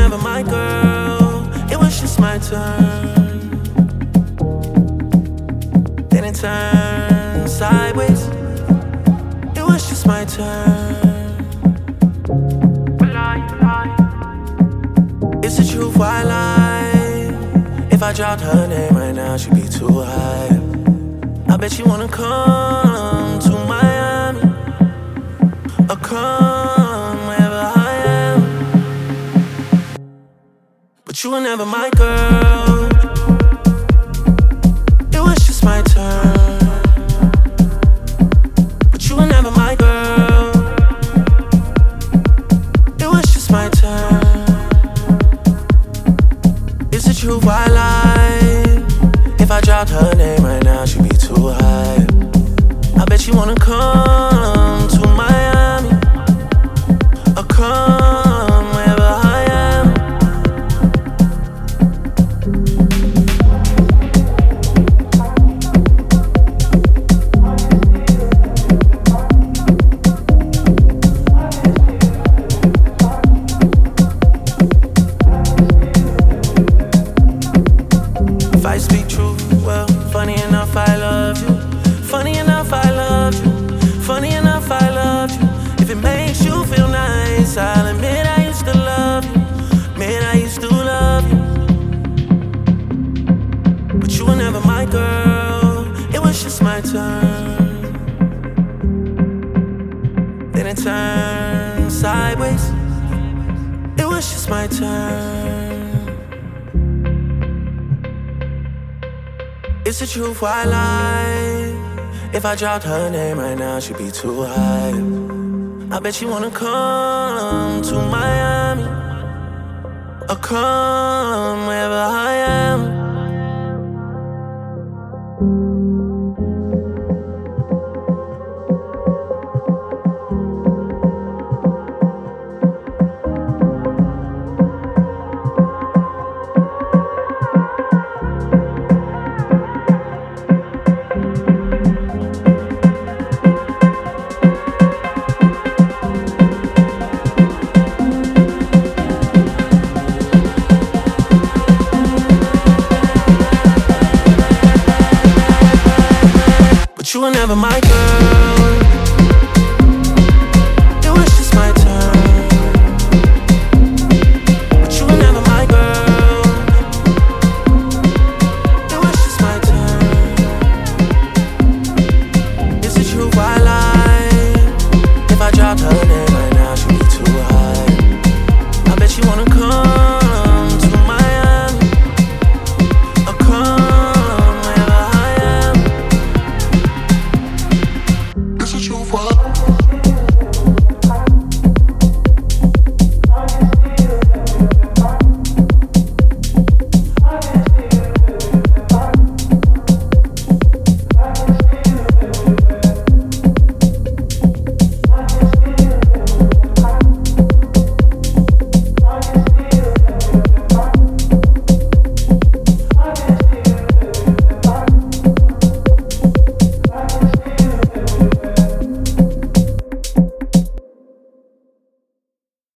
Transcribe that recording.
never my girl. It was just my turn. Then it turned sideways. It was just my turn. It's the truth, why lie? If I dropped her name right now, she'd be too high. I bet you wanna come to Miami, or come wherever I am. But you were never my girl. It was just my turn. But you were never my girl. It was just my turn. It's the truth, why lie? If I dropped her name right now, she'd be too high. I bet you wanna come to Miami, or come wherever I am. If I speak truth, well, funny enough, I love you. Funny enough, I love you. Funny enough, I love you. If it makes you feel nice, I'll admit I used to love you. Man, I used to love you. But you were never my girl. It was just my turn. Then it turned sideways. It was just my turn. It's the truth, why lie? If I dropped her name right now, she'd be too high. I bet you wanna come to Miami, or come wherever I am. But you were never my girl.